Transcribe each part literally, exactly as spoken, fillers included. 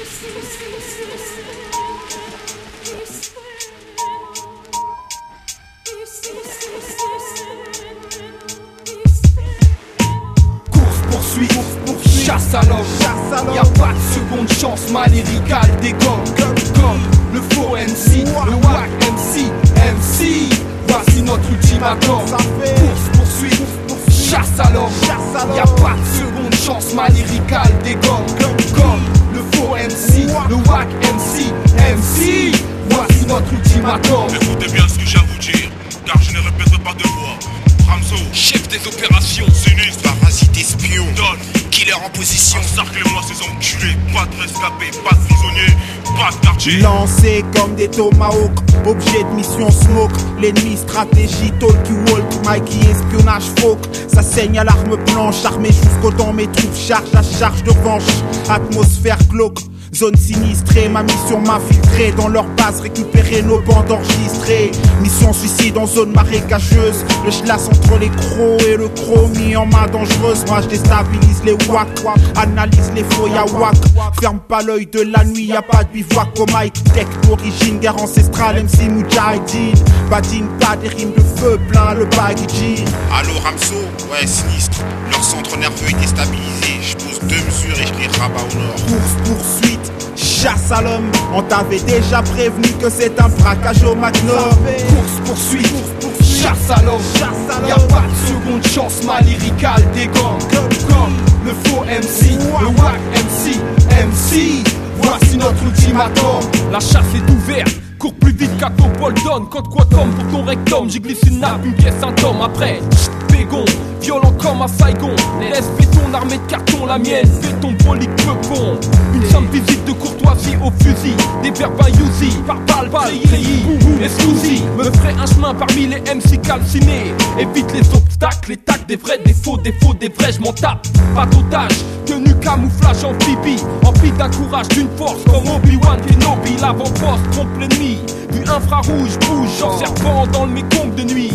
Course-poursuite, chasse à l'homme, y'a pas de seconde chance, ma lyricale dégomme comme le faux M C, le wack M C, M C. Voici notre ultimatum. Course-poursuite, chasse à l'homme, y'a pas de seconde chance, ma lyricale dégomme comme le faux M C, le wack M C, M C. Voici notre ultimatum. Écoutez bien ce que j'ai à vous dire, car je ne répéterai pas deux fois. Ramso, chef des opérations, sinistre, parasite espion, Don, killer en position. Encerclez-moi ces enculés, pas de rescapés, pas de prisonniers, pas de quartier. Lancés comme des tomahawks, objet de mission smoke. L'ennemi stratégie, talkie walk, Mikey espionnage folk. Ça saigne à l'arme blanche, armé jusqu'au dents. Mes troupes charge à charge de revanche. Atmosphère glauque, zone sinistrée. Ma mission m'infiltrer dans leur base, récupérer nos bandes enregistrées. Mission suicide en zone marécageuse. Le schlass entre les crocs et le croc mis en main dangereuse. Moi je déstabilise les wack, analyse les faux y'a wack. Ferme pas l'œil de la nuit, y'a pas de bivouac au Mike Tech. D'origine, guerre ancestrale, M C Mujahideen. Badine pas des rimes de feu plein le baggy. Allo Ramso, ouais sinistre. Leur centre nerveux est déstabilisé. Je pose deux mesures et je les rabats au nord. Course poursuite, chasse à l'homme. On t'avait déjà prévenu que c'est un braquage au Magnum. Course-poursuite, chasse à l'homme, y'a pas de seconde chance, ma lyricale dégomme comme le faux M C, le wack M C, M C. Voici notre ultimatum. La chasse est ouverte, cours plus vite qu'à ton Bolton. Code quantum pour ton rectum, j'y glisse une nappe, une pièce, un tome. Après, bégon, violent comme à Saigon. Laisse béton, armée de carton, la mienne, béton, brolique, peu con. Une simple visite de courtoisie au fusil. Des verbes à Yuzi, par balle, balle, treillis, exclusi. Me ferai un chemin parmi les M C calcinés. Évite les obstacles, les tacs, des vrais, des faux, des faux, des vrais, j'm'en tape. Pas d'otage, tenue camouflage amphibie. Empli d'un courage, d'une force comme Obi-Wan Kenobi. L'avant-poste trompe l'ennemi. Du infrarouge, bouge, genre serpent dans le mécombe de nuit.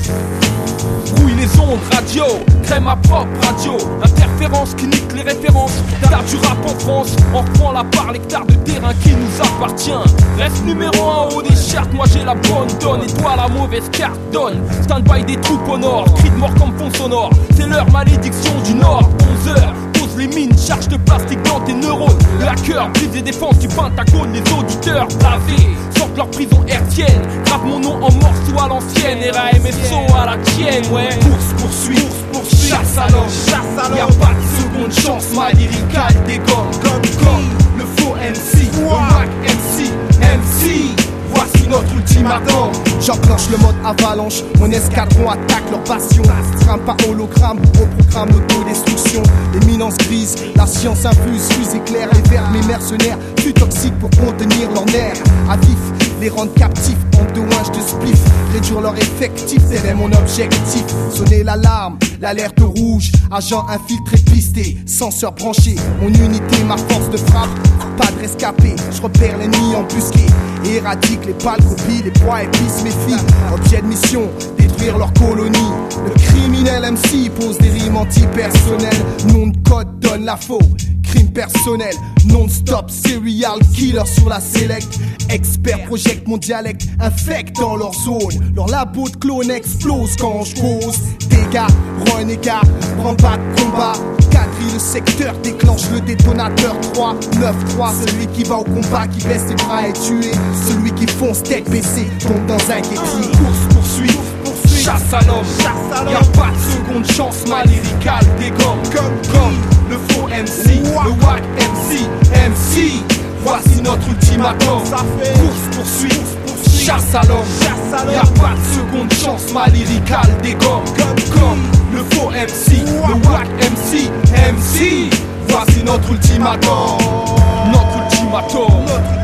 Brouille les ondes, radio, crée ma propre radio. Interférence qui nique les références. D'art du rap en France, on reprend la part, l'hectare de terrain qui nous appartient. Reste numéro un en haut des chartes, moi j'ai la bonne donne. Et toi la mauvaise carte donne. Stand-by des troupes au nord, cri de mort comme fond sonore. C'est leur malédiction du nord, onze heures. Les mines, charge de plastique dans tes neurones. Le hacker brise les défenses du Pentagone. Les auditeurs bravés sortent leur prison hertzienne. Grave mon nom en morceaux à l'ancienne. R A M S O à la tienne, ouais. Course poursuite, chasse à l'homme, y'a pas de seconde chance, ma lyricale dégomme comme le faux M C, le wack M C, M C. Voici notre ultimatum. J'enclenche le mode avalanche, mon escadron attaque leur passion. Train pas hologramme, au programme d'autodestruction. L'éminence grise, la science infuse, fusée claire et verte. Mes mercenaires, plus toxiques pour contenir leurs nerfs. À vif, les rendre captifs en deux ouinges de spliff. Réduire leur effectif, c'est mon objectif. Sonner l'alarme, l'alerte rouge. Agent infiltré, pisté, senseur branché. Mon unité, ma force de frappe. Pas de rescapé, je repère l'ennemi embusqué. Et éradique les pâles copies, les poids épices mes filles. Objet de mission, détruire leur colonie. Le criminel M C pose des rimes antipersonnelles. Nom de code donne la faux. Crime personnel, non-stop, serial killer sur la select. Expert projecte mon dialecte, infecte dans leur zone. Leur labo de clone explose quand je cause. Dégâts, renégat, prends pas de combat. Quadrille le secteur, déclenche le détonateur. Trois, neuf, trois, celui qui va au combat, qui baisse ses bras est tué. Celui qui fonce tête baissée, tombe dans un guettier. Course poursuite, chasse à l'homme, y'a pas de seconde chance, ma lyricale dégomme comme, comme le faux M C, le wack M C, M C. Voici notre ultimatum. Course poursuite, chasse à l'homme, y'a pas de seconde chance, ma lyricale dégomme comme, comme le faux M C, le wack M C, M C. Voici notre ultimatum. Notre ultimatum,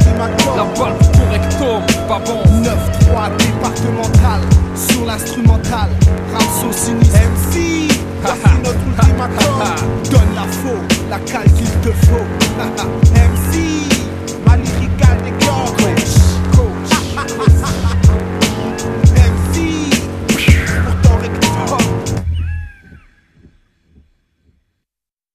la balle pour ton rectum, pas bon. neuf trois départemental, sur l'instrumental, Ramso sinistre M C. Voici notre ultimatum. Donne la faux, la cale qu'il te faut. M C, ma lyricale des corps.